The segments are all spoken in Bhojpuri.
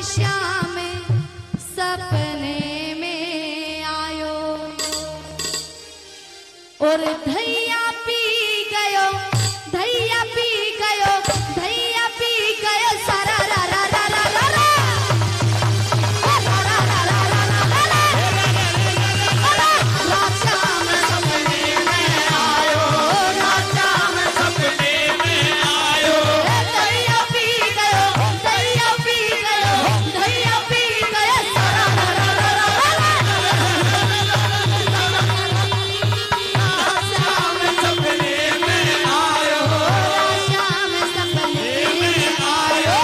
श्याम सपने में आयो और धैया पी गयो, धैया पी गयो, धैया पी गयो सारा रा रा रा रा रा रा श्याम सपने में आयो, श्याम सपने में आयो, धैया पी गयो, धैया पी गयो, धैया पी गयो सारा रा रा रा रा श्याम सपने में आयो, श्याम सपने में आयो।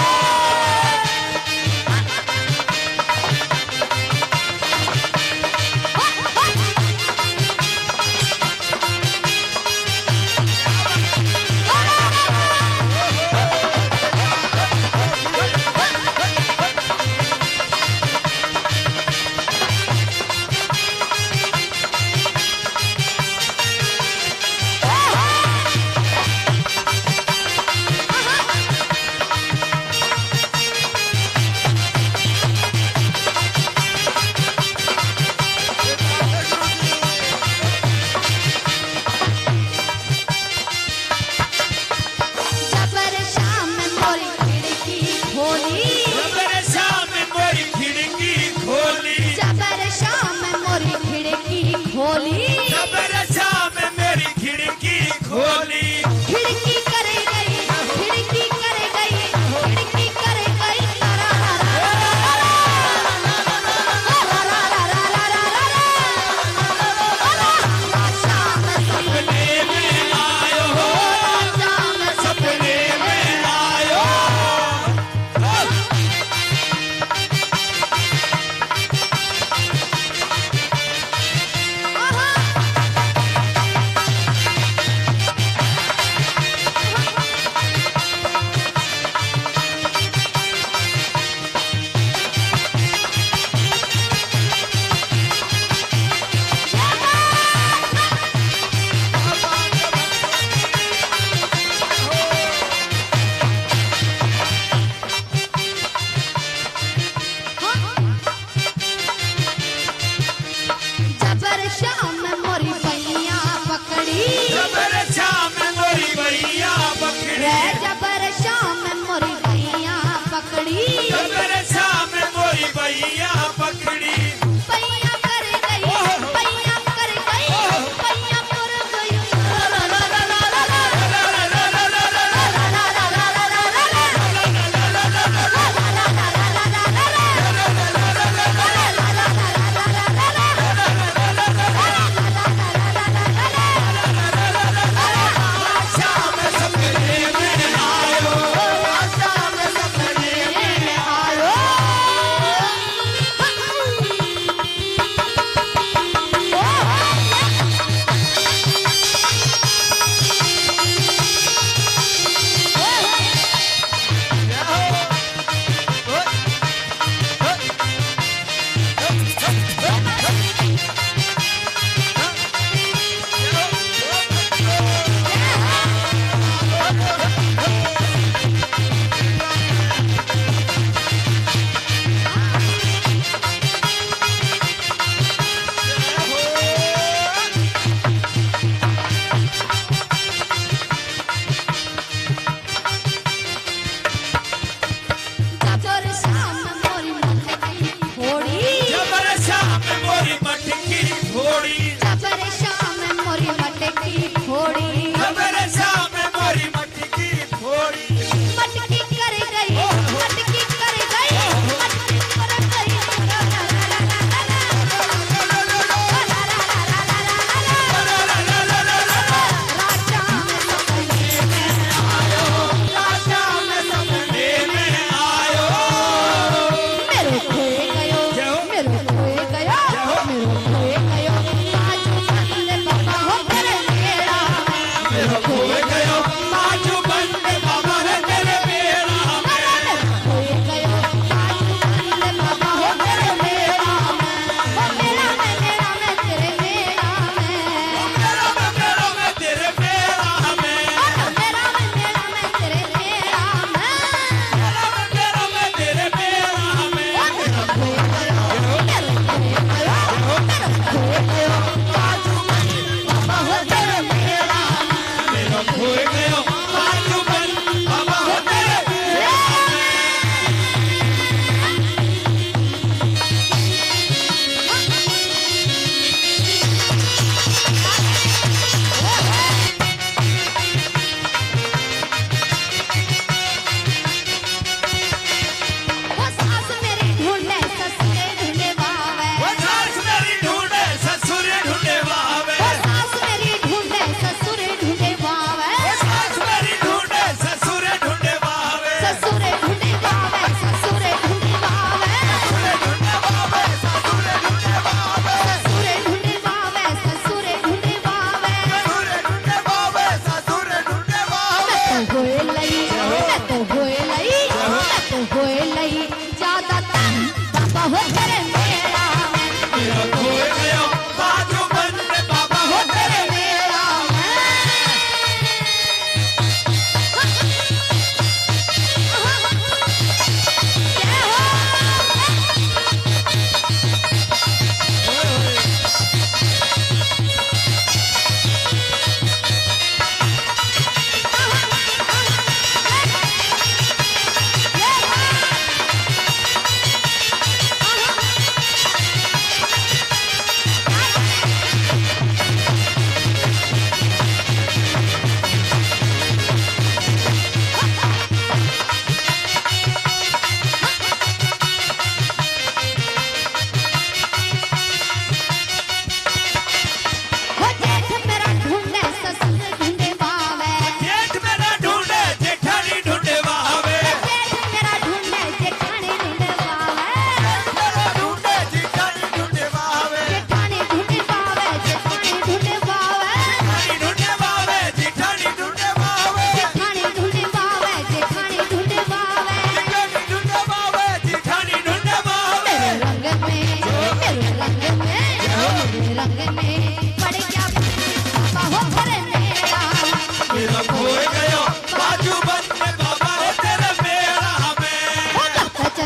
जबर श्याम मोरी खिड़की खोली, जबर श्याम मोरी खिड़की खोली, जबर श्याम मोरी खिड़की खोली, जबर श्याम मेरी खिड़की खोली, खिड़की करे गई, खिड़की करे गई, खिड़की करे गई तारा रा रा रा रा रा रा रा श्याम सपने में आयो, श्याम सपने में आयो। जबर श्याम मोरी पैया पकड़ी, जबर श्याम मोरी भैया पकड़ी, रे जबर श्याम मोरी पैया पकड़ी, जबर श्याम मोरी भैया पकड़ी, पैया कर गई, पैया कर गई, पैया कर गई रा रा रा रा रा रा श्याम सपने में आयो, श्याम सपने में आयो।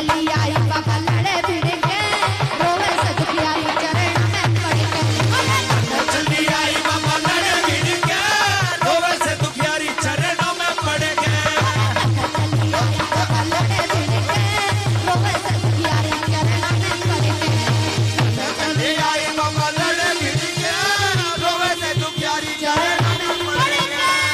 चली आई बाबा लड़े भिड़ के रोवे से दुखियारी चरण में पड़ के चली आई बाबा लड़े भिड़ के रोवे से दुखियारी चरणों में पड़ के चली आई बाबा लड़े भिड़ के रोवे से दुखियारी चरण में पड़ के चली आई बाबा लड़े भिड़ के रोवे से दुखियारी चरणों में पड़ के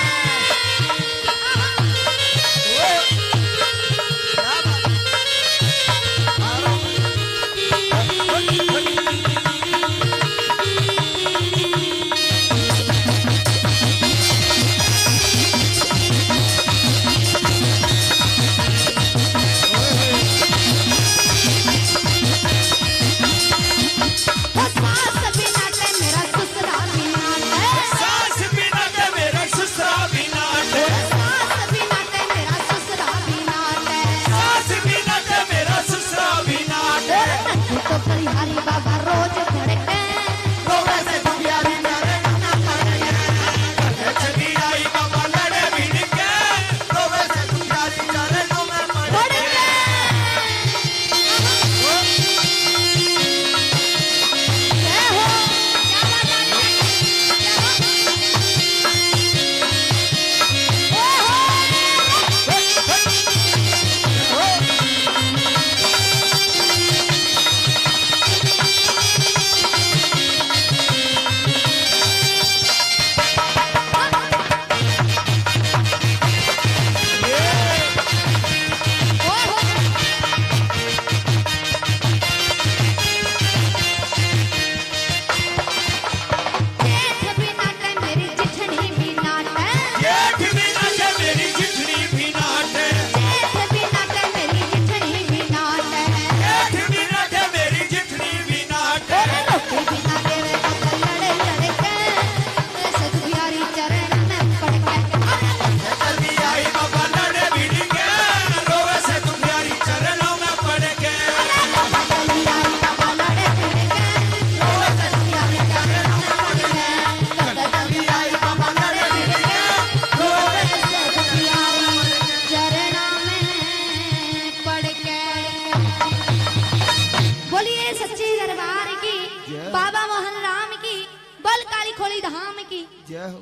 सास बिना के मेरा ससुरा बिना के सास बिना के मेरा ससुरा बिना के सास बिना के मेरा ससुरा बिना के सास बिना के मेरा ससुरा बिना के तो परिहारी बाबा रोज भड़के रोवे से दुखियारी चरण में पड़ के चली आई बाबा लड़े भिड़ के रोवे से दुखियारी चरणों में पड़ पड़ के के जय हो क्या बात जेठ बिना के मेरी जिठनी बिना के जेठ बिना के मेरी जिठनी बिना के जेठ बिना के मेरी जिठनी बिना के जेठ बिना के मेरी जिठनी बिना के रोटी बिना देवे तो लड़े लड़े के ऐसे दुखियारी चरण में पड़ के चली आई बाबा लड़े भिड़ के रोवे से दुखियारी चरणों में पड़ के चली आई बाबा लड़े भिड़ के रोवे से दुखियारी चरण में पड़ के चली आई बाबा लड़े भिड़ के रोवे से दुखियारी चरण में पड़ के बोलिए सच्चे दरबार की बाबा मोहन राम की बल काली खोली धाम की जय हो।